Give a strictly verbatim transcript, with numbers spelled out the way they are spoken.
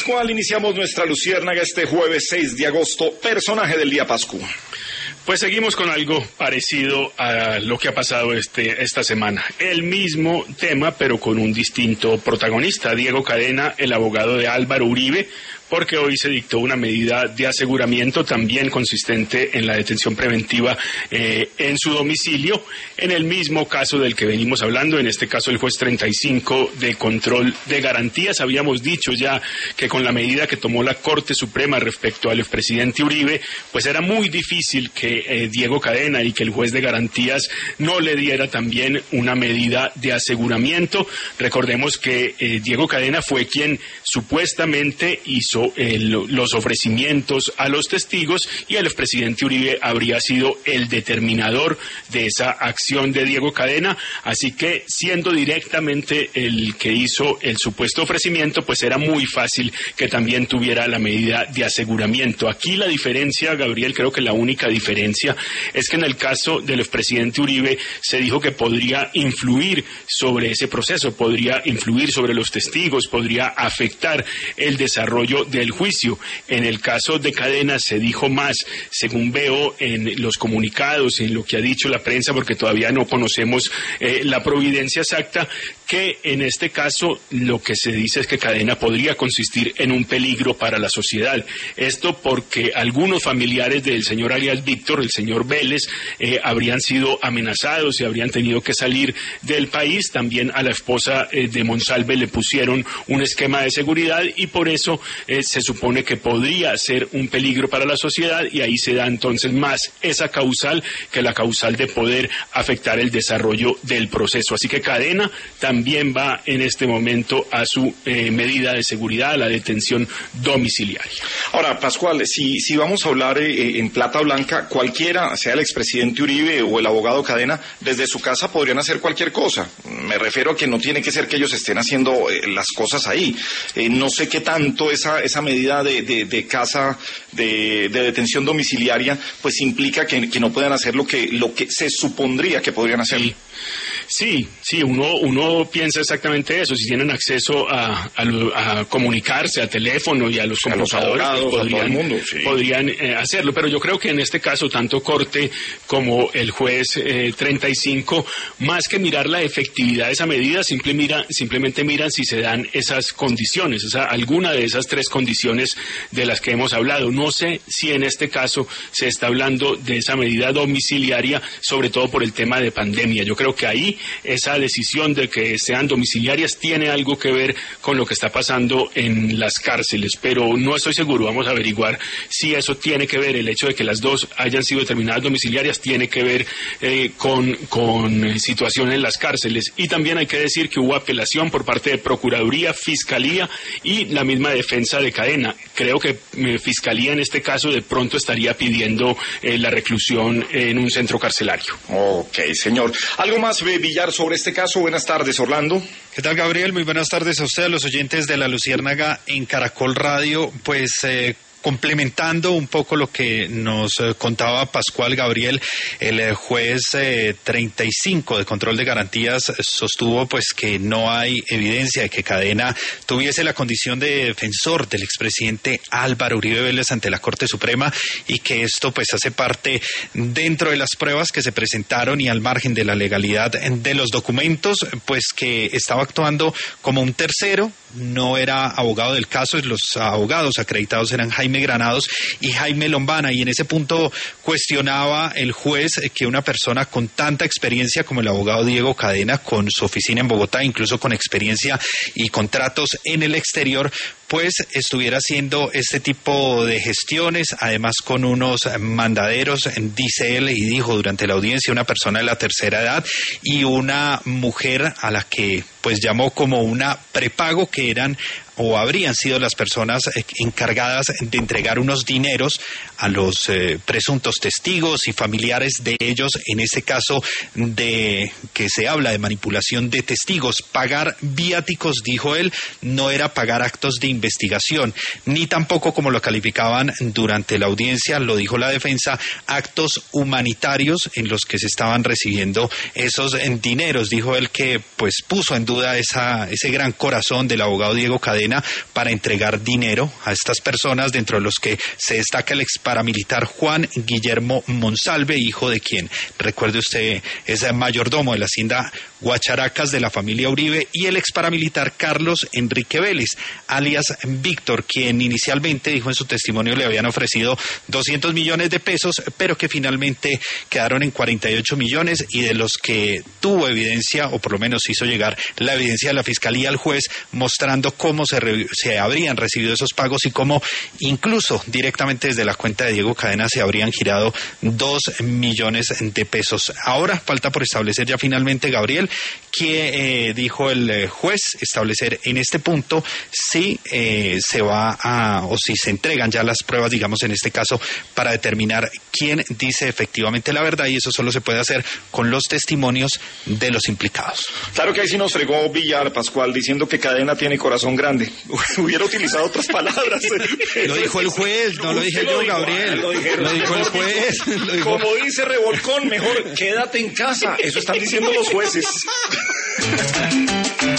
¿Cuál iniciamos nuestra luciérnaga este jueves seis de agosto? Personaje del día, Pascu. Pues seguimos con algo parecido a lo que ha pasado este, esta semana. El mismo tema, pero con un distinto protagonista, Diego Cadena, el abogado de Álvaro Uribe, porque hoy se dictó una medida de aseguramiento también consistente en la detención preventiva eh, en su domicilio, en el mismo caso del que venimos hablando, en este caso el juez treinta y cinco de control de garantías. Habíamos dicho ya que con la medida que tomó la Corte Suprema respecto al expresidente Uribe, pues era muy difícil que eh, Diego Cadena y que el juez de garantías no le diera también una medida de aseguramiento. Recordemos que eh, Diego Cadena fue quien supuestamente hizo El, los ofrecimientos a los testigos y el expresidente Uribe habría sido el determinador de esa acción de Diego Cadena, así que siendo directamente el que hizo el supuesto ofrecimiento, pues era muy fácil que también tuviera la medida de aseguramiento. Aquí la diferencia, Gabriel, creo que la única diferencia es que en el caso del expresidente Uribe se dijo que podría influir sobre ese proceso, podría influir sobre los testigos, podría afectar el desarrollo del juicio. En el caso de Cadena se dijo más, según veo en los comunicados, en lo que ha dicho la prensa, porque todavía no conocemos eh, la providencia exacta, que en este caso lo que se dice es que Cadena podría consistir en un peligro para la sociedad. Esto porque algunos familiares del señor alias Víctor, el señor Vélez, eh, habrían sido amenazados y habrían tenido que salir del país. También a la esposa eh, de Monsalve le pusieron un esquema de seguridad y por eso eh, se supone que podría ser un peligro para la sociedad, y ahí se da entonces más esa causal que la causal de poder afectar el desarrollo del proceso. Así que Cadena también va en este momento a su eh, medida de seguridad, a la detención domiciliaria. Ahora, Pascual, si, si vamos a hablar eh, en plata blanca, cualquiera, sea el expresidente Uribe o el abogado Cadena, desde su casa podrían hacer cualquier cosa. Me refiero a que no tiene que ser que ellos estén haciendo eh, las cosas ahí. Eh, no sé qué tanto esa, esa medida de, de, de casa, de, de detención domiciliaria, pues implica que, que no puedan hacer lo que, lo que se supondría que podrían hacer. Sí. Sí, sí, uno, uno piensa exactamente eso. Si tienen acceso a, a, a comunicarse, a teléfono y a los computadores, a los abogados, pues podrían, a todo el mundo, sí. podrían eh, hacerlo. Pero yo creo que en este caso, tanto Corte como el juez eh, treinta y cinco, más que mirar la efectividad de esa medida, simple mira, simplemente miran si se dan esas condiciones, o sea, alguna de esas tres condiciones de las que hemos hablado. No sé si en este caso se está hablando de esa medida domiciliaria, sobre todo por el tema de pandemia. Yo creo que ahí esa decisión de que sean domiciliarias tiene algo que ver con lo que está pasando en las cárceles, pero no estoy seguro. Vamos a averiguar si eso tiene que ver, el hecho de que las dos hayan sido determinadas domiciliarias tiene que ver eh, con, con situación en las cárceles. Y también hay que decir que hubo apelación por parte de Procuraduría, Fiscalía y la misma defensa de Cadena. Creo que eh, Fiscalía en este caso de pronto estaría pidiendo eh, la reclusión en un centro carcelario. Ok, señor. ¿Algo más, Villar, sobre este caso? Buenas tardes, Orlando. ¿Qué tal, Gabriel? Muy buenas tardes a usted, a los oyentes de La Luciérnaga en Caracol Radio. Pues eh, complementando un poco lo que nos eh, contaba Pascual, Gabriel, el eh, juez eh, treinta y cinco de control de garantías sostuvo pues que no hay evidencia de que Cadena tuviese la condición de defensor del expresidente Álvaro Uribe Vélez ante la Corte Suprema, y que esto pues hace parte dentro de las pruebas que se presentaron y al margen de la legalidad de los documentos, pues que estaba actuando como un tercero, no era abogado del caso. Los abogados acreditados eran Jaime Granados y Jaime Lombana, y en ese punto cuestionaba el juez que una persona con tanta experiencia como el abogado Diego Cadena, con su oficina en Bogotá, incluso con experiencia y contratos en el exterior, pues estuviera haciendo este tipo de gestiones, además con unos mandaderos, dice él, y dijo durante la audiencia, una persona de la tercera edad y una mujer a la que pues llamó como una prepago, que eran o habrían sido las personas encargadas de entregar unos dineros a los eh, presuntos testigos y familiares de ellos, en ese caso de que se habla de manipulación de testigos. Pagar viáticos, dijo él, no era pagar actos de investigación, ni tampoco, como lo calificaban durante la audiencia, lo dijo la defensa, actos humanitarios en los que se estaban recibiendo esos dineros. Dijo él que pues puso en duda esa, ese gran corazón del abogado Diego Cadena, Cadena para entregar dinero a estas personas, dentro de los que se destaca el ex paramilitar Juan Guillermo Monsalve, hijo de quien, recuerde usted, es mayordomo de la hacienda Guacharacas de la familia Uribe, y el ex paramilitar Carlos Enrique Vélez, alias Víctor, quien inicialmente dijo en su testimonio le habían ofrecido doscientos millones de pesos, pero que finalmente quedaron en cuarenta y ocho millones, y de los que tuvo evidencia, o por lo menos hizo llegar la evidencia de la Fiscalía al juez, mostrando cómo se, re, se habrían recibido esos pagos y cómo incluso directamente desde la cuenta de Diego Cadena se habrían girado dos millones de pesos. Ahora falta por establecer ya finalmente, Gabriel, que eh, dijo el juez, establecer en este punto si eh, se va a, o si se entregan ya las pruebas, digamos en este caso, para determinar quién dice efectivamente la verdad, y eso solo se puede hacer con los testimonios de los implicados. Claro que ahí sí nos fregó Villar, Pascual, diciendo que Cadena tiene corazón grande. Hubiera utilizado otras palabras. Lo dijo el juez, no lo dije yo, Gabriel. Lo, dijeron, lo dijo el juez. Lo dijo. Como dice Revolcón, mejor quédate en casa. Eso están diciendo los jueces.